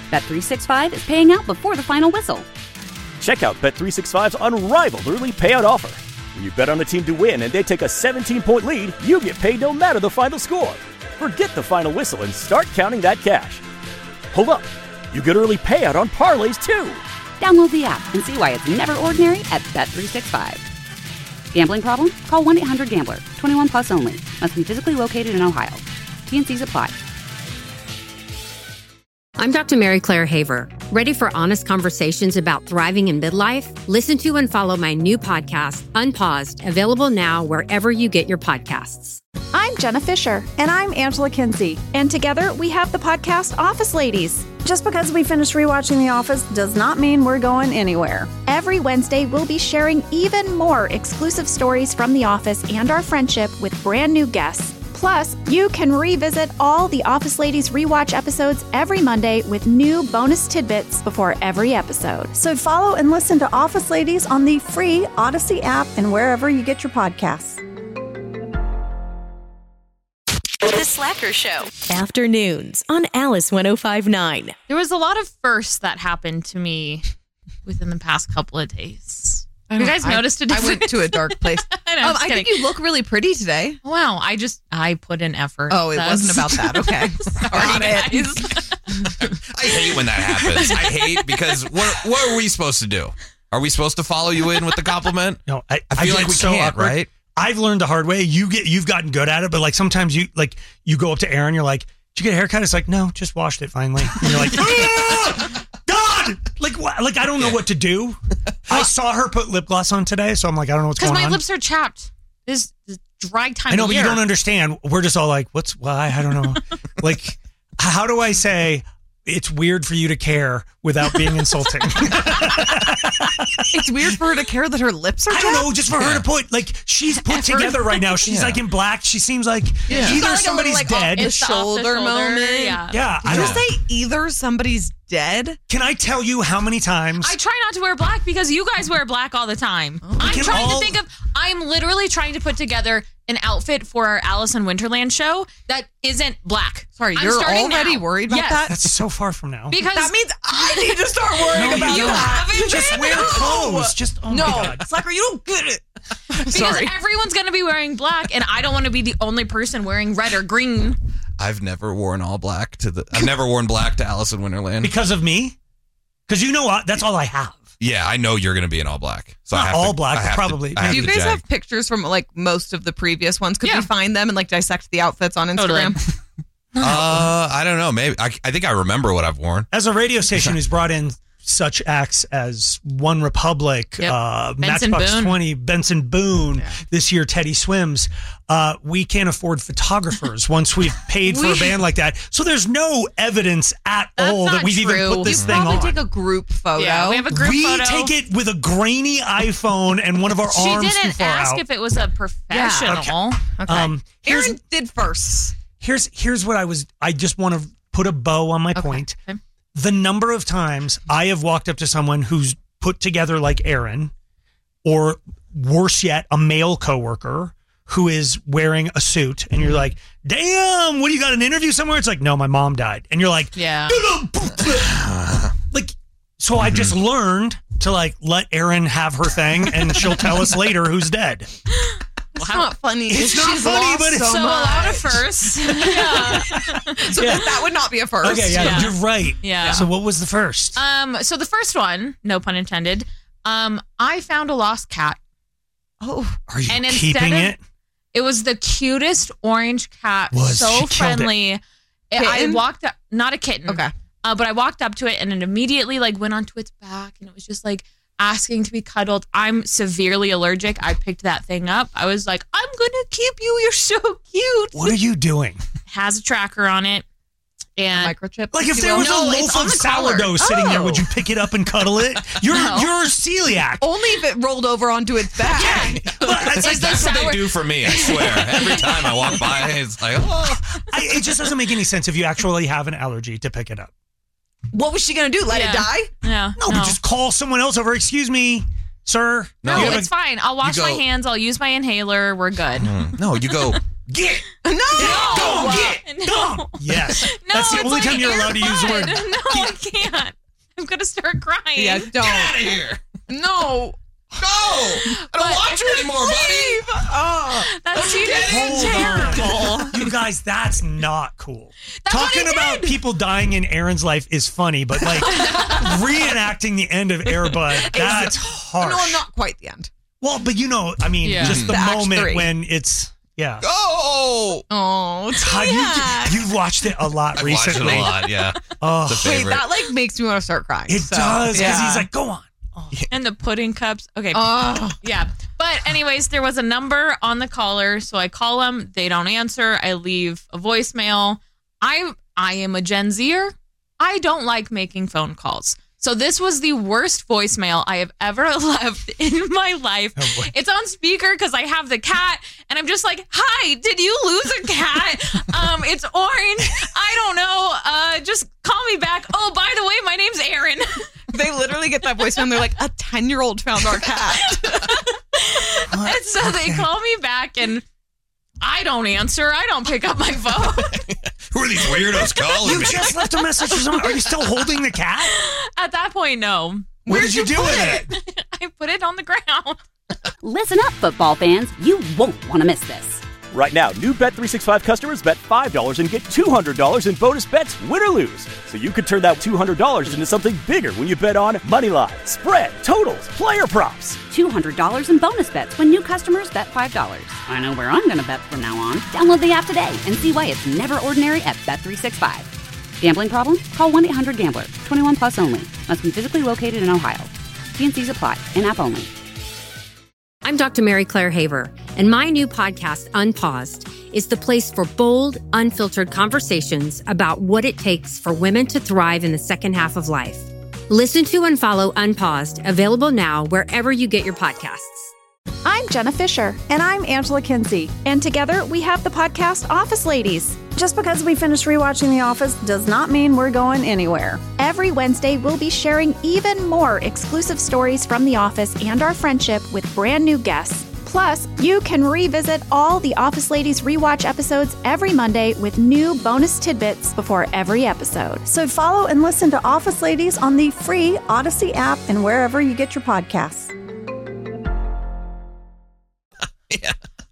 Bet365 is paying out before the final whistle. Check out Bet365's unrivaled early payout offer. When you bet on a team to win and they take a 17-point lead, you get paid no matter the final score. Forget the final whistle and start counting that cash. Hold up. You get early payout on parlays, too. Download the app and see why it's never ordinary at Bet365. Gambling problem? Call 1-800-GAMBLER. 21 plus only. Must be physically located in Ohio. T&Cs apply. I'm Dr. Mary Claire Haver. Ready for honest conversations about thriving in midlife? Listen to and follow my new podcast, Unpaused, available now wherever you get your podcasts. I'm Jenna Fisher. And I'm Angela Kinsey. And together we have the podcast Office Ladies. Just because we finished rewatching The Office does not mean we're going anywhere. Every Wednesday, we'll be sharing even more exclusive stories from The Office and our friendship with brand new guests. Plus, you can revisit all the Office Ladies rewatch episodes every Monday with new bonus tidbits before every episode. So follow and listen to Office Ladies on the free Odyssey app and wherever you get your podcasts. The Slacker Show. Afternoons on Alice 105.9. There was a lot of firsts that happened to me within the past couple of days. You guys noticed a difference? I went to a dark place. I think you look really pretty today. Wow, I put in effort. Oh, it wasn't about that. Okay. Sorry, guys. I hate when that happens. I hate because what are we supposed to do? Are we supposed to follow you in with the compliment? No, I feel like we can't, right? I've learned the hard way. You've gotten good at it, but like sometimes you go up to Aaron, you're like, "Did you get a haircut?" It's like, "No, just washed it finally." And you're like, "Ah! God!" Like I don't know what to do. I saw her put lip gloss on today, so I'm like, I don't know what's going on. Because my lips are chapped. This is dry time. I know, of but year. you don't understand. We're just all like, why? I don't know. Like, how do I say it's weird for you to care without being insulting? It's weird for her to care that her lips are chapped? I don't know, just for her to put, like, she's put together right now. She's like in black. She seems like either somebody's dead. Off the shoulder moment. Yeah. Did you say either somebody's dead? Can I tell you how many times? I try not to wear black because you guys wear black all the time. I'm literally trying to put together an outfit for our Alice in Wonderland show that isn't black. Sorry, you're already worried about that? That's so far from now. Because that means I need to start worrying about you that. Just wear clothes. Just, oh my God. Slacker, you don't get it. Because everyone's going to be wearing black, and I don't want to be the only person wearing red or green. I've never worn all black I've never worn black to Alice in Wonderland. Because of me? Because you know what? That's all I have. Yeah, I know you're going to be in all black. So Not I have all to, black, I have probably. To, I have Do you to guys jag. have pictures from like most of the previous ones? Could we find them and like dissect the outfits on Instagram? Totally. I don't know. Maybe I think I remember what I've worn. As a radio station who's brought in such acts as One Republic, Matchbox 20, Benson Boone, this year Teddy Swims, we can't afford photographers once we've paid for a band like that. So there's no evidence at all that we've even put this thing on. You probably take a group photo. Yeah, we have a group photo. We take it with a grainy iPhone and one of our arms too far out. She didn't ask if it was a professional. Okay. Aaron did first. Here's what I just want to put a bow on my point. Okay. The number of times I have walked up to someone who's put together like Aaron, or worse yet, a male coworker who is wearing a suit, and you're like, damn, what do you got, an interview somewhere? It's like, no, my mom died. And you're like, yeah. Like, so I just learned to like let Erin have her thing, and she'll tell us later who's dead. It's not funny. It's not funny, but it's so a lot of firsts. Yeah. So that would not be a first. Okay, yeah, you're right. Yeah. So what was the first? So the first one, no pun intended. I found a lost cat. Oh, are you keeping it? It was the cutest orange cat. She killed friendly. I walked up, not a kitten. Okay. But I walked up to it and it immediately like went onto its back and it was just like asking to be cuddled. I'm severely allergic. I picked that thing up. I was like, I'm gonna keep you. You're so cute. What are you doing? It has a tracker on it. And microchip. Like if there was a loaf of sourdough sitting there, would you pick it up and cuddle it? You're celiac. Only if it rolled over onto its back. That's what they do for me, I swear. Every time I walk by, it's like, it just doesn't make any sense if you actually have an allergy to pick it up. What was she going to do? Let it die? Yeah. No, but just call someone else over. Excuse me, sir. No, it's fine. I'll wash my hands. I'll use my inhaler. We're good. No, you go, Get. No. Go get. Go. Yes. No, That's the it's only like time you're allowed to use the word. No, I can't. I'm going to start crying. Yeah, don't. Get out of here. No. Go. I don't want you anymore, buddy. Oh, That's terrible. You guys, that's not cool. That's what Talking I about did. people dying in Aaron's life is funny, but like reenacting the end of Air Bud, that's harsh. no, not quite the end. Well, but I mean, Yeah. just the The act moment 3. when it's, yeah. Go. Oh, You've watched it a lot I've recently. watched it a lot, yeah. Oh, The wait, favorite. that like makes me want to start crying. it so, does, because yeah. he's like, go on. And the pudding cups. Okay. Oh, Yeah. But anyways, there was a number on the caller, so I call them. They don't answer. I leave a voicemail. I am a Gen Zer. I don't like making phone calls. So this was the worst voicemail I have ever left in my life. Oh, boy. It's on speaker because I have the cat, and I'm just like, "Hi, did you lose a cat? It's orange. I don't know. Just call me back. Oh, by the way, my name's Aaron." they literally get that voicemail and they're like, a 10-year-old found our cat. And so they call me back, and I don't answer. I don't pick up my phone. Who are these weirdos calling You me? just left a message for someone. Are you still holding the cat? At that point, no. What did you do with it? I put it on the ground. Listen up, football fans. You won't want to miss this. Right now, new Bet365 customers bet $5 and get $200 in bonus bets, win or lose. So you could turn that $200 into something bigger when you bet on moneyline, spread, totals, player props. $200 in bonus bets when new customers bet $5. I know where I'm going to bet from now on. Download the app today and see why it's never ordinary at Bet365. Gambling problem? Call 1-800-GAMBLER. 21 plus only. Must be physically located in Ohio. T&Cs apply. In-app only. I'm Dr. Mary Claire Haver, and my new podcast, Unpaused, is the place for bold, unfiltered conversations about what it takes for women to thrive in the second half of life. Listen to and follow Unpaused, available now wherever you get your podcasts. I'm Jenna Fisher. And I'm Angela Kinsey. And together we have the podcast Office Ladies. Just because we finished rewatching The Office does not mean we're going anywhere. Every Wednesday, we'll be sharing even more exclusive stories from The Office and our friendship with brand new guests. Plus, you can revisit all the Office Ladies rewatch episodes every Monday with new bonus tidbits before every episode. So follow and listen to Office Ladies on the free Odyssey app and wherever you get your podcasts. Yeah.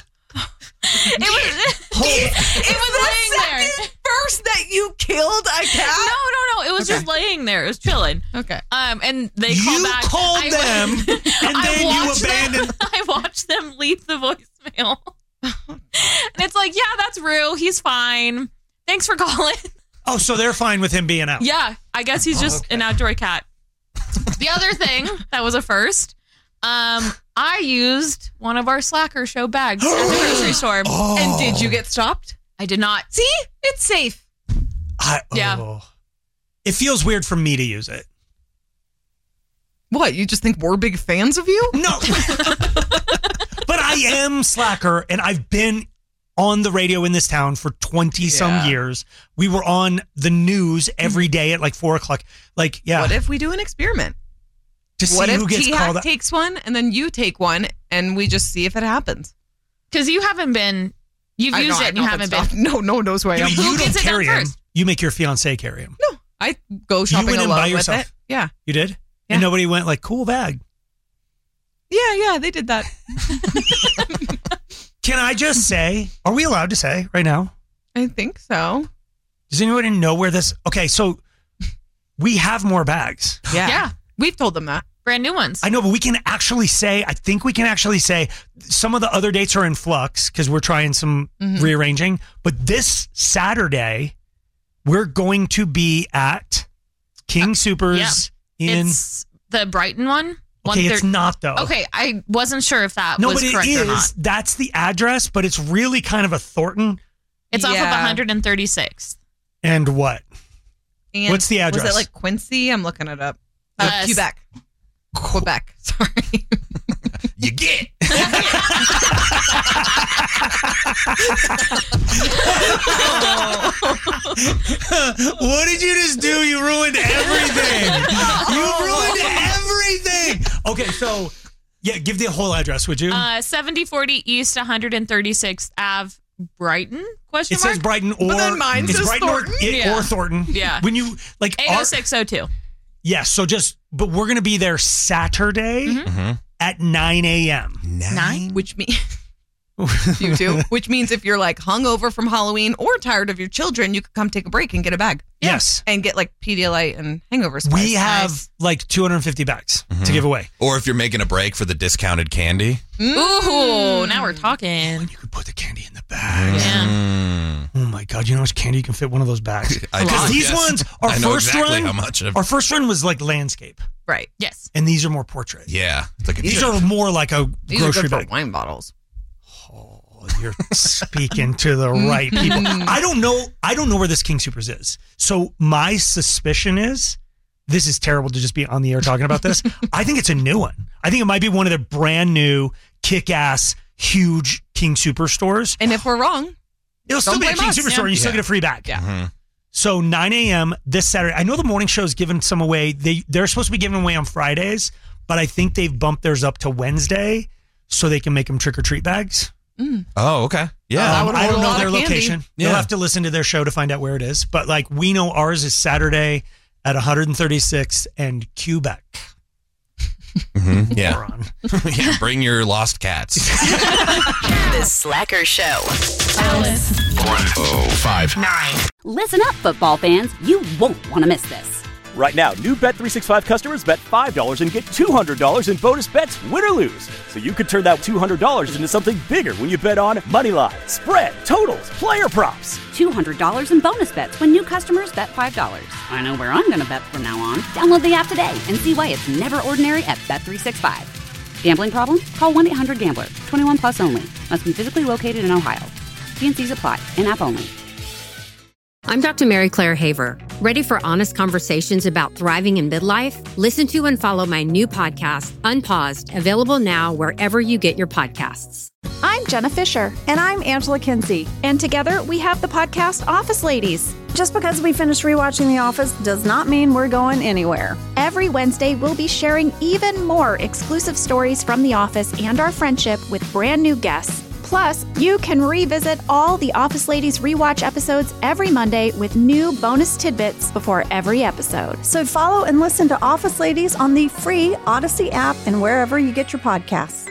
It was laying there. First that you killed a cat? No. It was just laying there. It was chilling. Okay. And they called back. Called I them, went- and I then you watched abandoned. them- I watched them leave the voicemail. And it's like, yeah, that's Rue. He's fine. Thanks for calling. Oh, so they're fine with him being out. Yeah, I guess he's just an outdoor cat. The other thing that was a first, I used one of our Slacker show bags at the grocery store. And did you get stopped? I did not. See? It's safe. Yeah. It feels weird for me to use it. What, you just think we're big fans of you? No. But I am Slacker, and I've been on the radio in this town for 20-some years. We were on the news every day at like 4 o'clock. Like, yeah. What if we do an experiment? To see What if who gets called T-Hack out? takes one and then you take one and we just see if it happens? Because you haven't been, you've used it and you haven't been. No knows who I am. You Who don't gets it done carry him. first? You make your fiance carry him. No, I go shopping went in alone by with yourself? it. Yeah. You did? Yeah. And nobody went like, cool bag. Yeah, they did that. Can I just say, are we allowed to say right now? I think so. Does anybody know where this? Okay, so we have more bags. Yeah. We've told them that. Brand new ones. I know, but we can actually say, I think we can actually say some of the other dates are in flux because we're trying some rearranging. But this Saturday, we're going to be at King Supers in. It's the Brighton one. Okay, it's not though. Okay, I wasn't sure if that No, was but it correct or not. is. That's the address, but it's really kind of a Thornton. It's off of 136th. And what? And What's the address? Was it like Quincy? I'm looking it up. Quebec. Quebec. Sorry. You get. What did you just do? You ruined everything. You ruined everything. Okay, so yeah, give the whole address, would you? 7040 East 136th Ave, Brighton? It says Brighton, or but then mine it's says Brighton Thornton. or Thornton. Yeah. When you like 80602. Yes. So but we're going to be there Saturday at 9 a.m. 9? Which means you too. Which means if you're like hungover from Halloween or tired of your children, you could come take a break and get a bag. Yes. And get like Pedialyte and hangover spice. We have like 250 bags to give away. Or if you're making a break for the discounted candy. Ooh, now we're talking. You could put the candy in the bags. Yeah. Oh my God, you know how much candy you can fit one of those bags? Because these ones, our first run was like landscape. Right. Yes. And these are more portrait. Yeah. It's like these are more like a these grocery are good bag. for wine bottles. You're speaking to the right people. I don't know where this King Soopers is. So my suspicion is, this is terrible to just be on the air talking about this. I think it's a new one. I think it might be one of the brand new, kick-ass, huge King Super stores. And if we're wrong, it'll still be a King Super store and you still get a free bag. Yeah. So 9 a.m. this Saturday. I know the morning show is giving some away. They're supposed to be giving away on Fridays, but I think they've bumped theirs up to Wednesday so they can make them trick-or-treat bags. Oh, okay. Yeah. I don't know their location. You'll have to listen to their show to find out where it is. But like we know ours is Saturday at 136th and Quebec. Yeah. Yeah. Bring your lost cats. The Slacker Show. Alice. 1059. Listen up, football fans. You won't want to miss this. Right now, new Bet365 customers bet $5 and get $200 in bonus bets, win or lose. So you could turn that $200 into something bigger when you bet on moneyline, spread, totals, player props. $200 in bonus bets when new customers bet $5. I know where I'm going to bet from now on. Download the app today and see why it's never ordinary at Bet365. Gambling problem? Call 1-800-GAMBLER. 21 plus only. Must be physically located in Ohio. T&Cs apply. In-app only. I'm Dr. Mary Claire Haver. Ready for honest conversations about thriving in midlife? Listen to and follow my new podcast, Unpaused, available now wherever you get your podcasts. I'm Jenna Fisher. And I'm Angela Kinsey. And together we have the podcast Office Ladies. Just because we finished rewatching The Office does not mean we're going anywhere. Every Wednesday, we'll be sharing even more exclusive stories from The Office and our friendship with brand new guests. Plus, you can revisit all the Office Ladies rewatch episodes every Monday with new bonus tidbits before every episode. So follow and listen to Office Ladies on the free Odyssey app and wherever you get your podcasts.